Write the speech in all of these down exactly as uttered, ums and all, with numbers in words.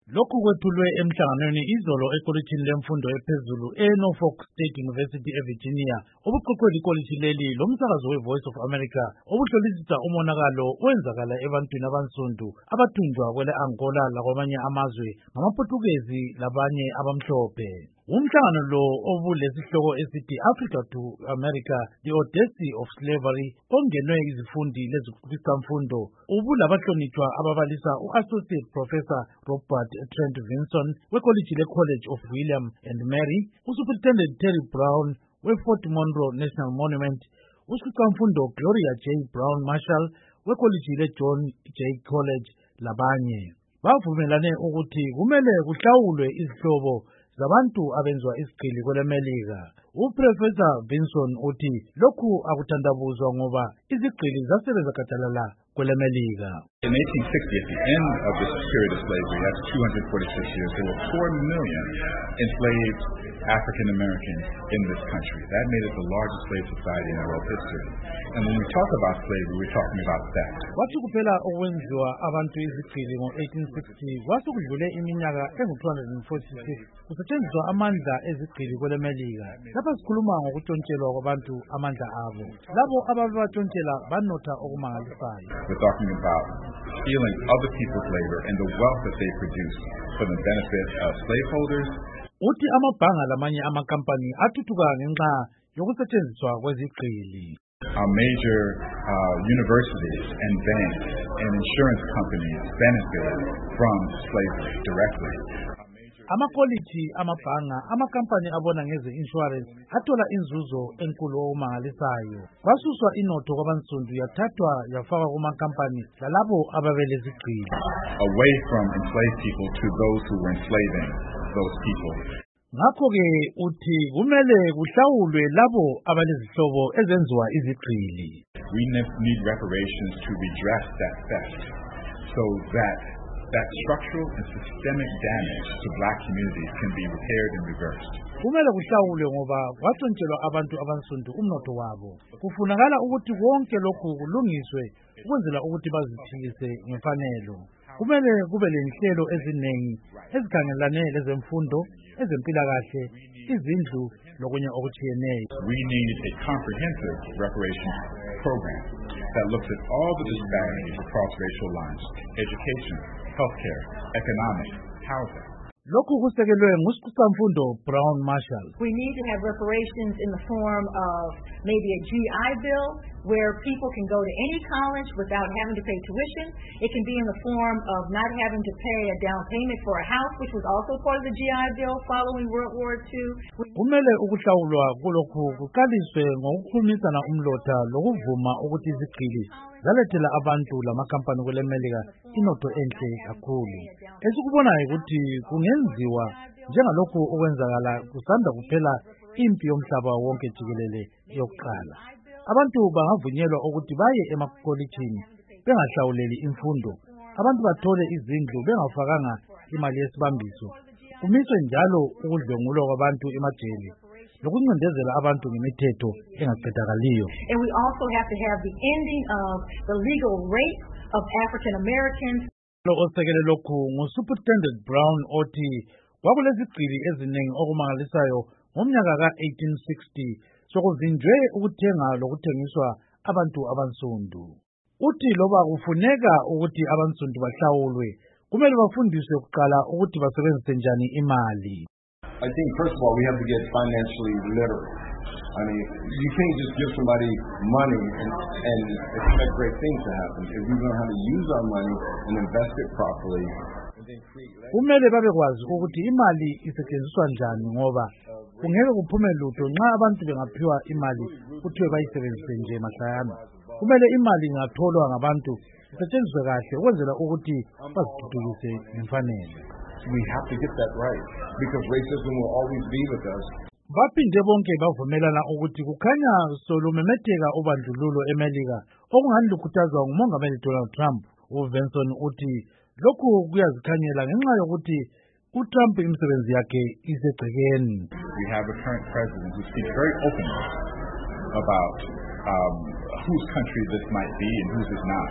Lokhu kwethulwe emhlanganweni izolo ekolitshini lemfundo ephezulu e-Norfolk State University eVirginia obuqoqwe likolitshi leli lomsakazo we-Voice of America obuhlolisisa umonakalo owenzakala ebantwini abansundu abathunjwa kwele Angola lakwamanye amazwe ngamaPortuguese labanye abamhlophe. Umhlangano lo obulesihloko esithi Africa to America, the Odyssey of Slavery ongenwe izifundi leziqhubishamfundo ubulabahlonitshwa ababalisa u-Associate Professor Robert Trent Vinson wekolitshi le-College of William and Mary, uSuperintendent Terry Brown we-Fort Monroe National Monument, uSiqamfundo Gloria J. Brown Marshall wekolitshi le-John J. College labanye. Bavumelane ukuthi kumele kuhlawulwe izihlobo zabantu abenzwa isigqili kwelemelika. Uprofessor Vinson uthi lokhu akuthandabuzwa ngoba izigqili zasebenza gadalala kwelemelika. In eighteen sixty, at the end of this period of slavery, that's two hundred forty-six years, there were four million enslaved African Americans in this country. That made it the largest slave society in world history. And when we talk about slavery, we're talking about theft. Wathi kuphela okwenziwa abantu izigqili ngo-eighteen sixty kwasekudlule iminyaka engu-two hundred forty-six kusetshenziswa amandla ezigqili kwelemelika. Lapha sikhuluma ngokuntshontshelwa kwabantu amandla abo. Labo ababatshontshelwa banotha okumangalisayo. We're talking about stealing other people's labor and the wealth that they produce for the benefit of slaveholders. Uthi amabhanga lamanye amakampani athuthuka ngenxa yokusetshenziswa kwezigqili. Our major uh, universities and banks and insurance companies benefit from slavery directly. Amakolitshi, amabhanga, amakampani abona ngeze insurance athola inzuzo enkulu omangalisayo. Kwasuswa inotho kwabansundu yathathwa yafakwa kumakampani lalabo ababelezigqili. Away from enslaved people to those who were enslaving those people. Ngakho-ke uthi kumele kuhlawulwe labo abalezihlobo ezenziwa izigqili. We need reparations to redress that theft so that that structural and systemic damage to black communities can be repaired and reversed. Kumele kuhlawulwe ngoba kwatshontshela abantu abansundu umnotho wabo. Kufunakala ukuthi konke lokhu kulungiswe ukwenzela ukuthi baziphilise ngemfanelo. Kumele kube lenhlelo eziningi ezikhangelane lezemfundo, ezempilakahle, izindlu lokunye okutshiyeneyo. We need a comprehensive reparations program that looks at all the disparities across racial lines: education, healthcare, economic, housing. Lokhu kusekelwe nguSiqamfundo Brown Marshall. We need to have reparations in the form of maybe a G I Bill where people can go to any college without having to pay tuition. It can be in the form of not having to pay a down payment for a house, which was also part of the G I Bill following World War Two. Kumele ukuhlawulwa kulokhu kuqaliswe ngokukhulumisana umlotha lokuvuma ukuthi izigqili zalethela abantu lamakampani kwelemelika inotho enhle kakhulu. Esikubonayo ukuthi kungenziwa njengalokhu okwenzakala kusanda kuphela impi yomhlaba wonke jikelele yokuqala. Abantu bangavunyelwa ukuthi baye emakolitshini bengahlawuleli imfundo. Abantu bathole izindlu bengafakanga imali yesibambiso. Kumiswe njalo ukudlwengulwa kwabantu emajele lokuncindezela abantu ngemithetho engaqedakaliyo. And we also have to have the ending of the legal rape of African Americans. Lo osekele lokhu nguSuperintendent Brown othi kwakulezigqili eziningi okumangalisayo ngomnyaka ka-eighteen sixty sokuvinjwe ukuthenga lokuthengiswa abantu abansundu. Uthi loba kufuneka ukuthi abansundu bahlawulwe kumele bafundiswe kuqala ukuthi basebenzise njani imali. I think first of all we have to get financially literate. I mean, you can't just give somebody money and, and expect great things to happen. If we learn how to use our money and invest it properly, and then create. Kumele babekwazi ukuthi imali isetshenziswa njani ngoba kungeke kuphume lutho nxa abantu bengaphiwa imali kuthiwe bayisebenzise nje mahlayana. Kumele imali ingatholwa ngabantu isetshenziswe kahle ukwenzela ukuthi bazithuthukise ngemfanelo. We have to get that right because racism will always be with us. Baphinde bonke bavumelana ukuthi kukhanya solumemetheka ubandlululo eMelika okungani lukhuthazwa ngumongameli Donald Trump. uVinson uthi lokhu kuyazikhanyela ngenxa yokuthi uTrump imisebenzi yakhe isegcekeni. We have a current president who speaks very openly about um, whose country this might be and whose is not.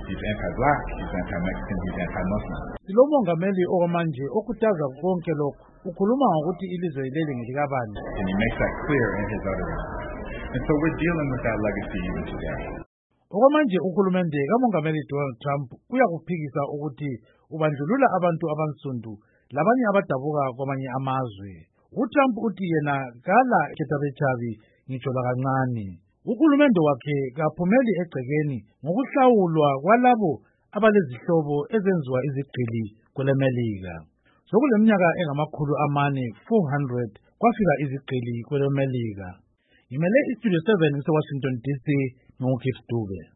He's anti-black, he's anti-Mexican, he's anti-Muslim. Silomongameli okwamanje okhuthaza konke lokhu. Ukhuluma ngokuthi ilizwe leli ngelikabani. And he makes that clear in his utterance. And so we're dealing with that legacy even today. Okwamanje uhulumende kamongameli Donald Trump uyakuphikisa ukuthi ubandlulula abantu abansundu labanye abadabuka kwamanye amazwe. UTrump uthi yena kala khethabechabi ngitsho lakancane. Uhulumende wakhe kaphumeli egcekeni ngokuhlawulwa kwalabo abalezihlobo ezenziwa izigqili kwelemelika. Sokuleminyaka engamakhulu amane four hundred kwafika izigqili kwelemelika. Ngimele iStudio seven eseWashington D C, ngoKip Dube.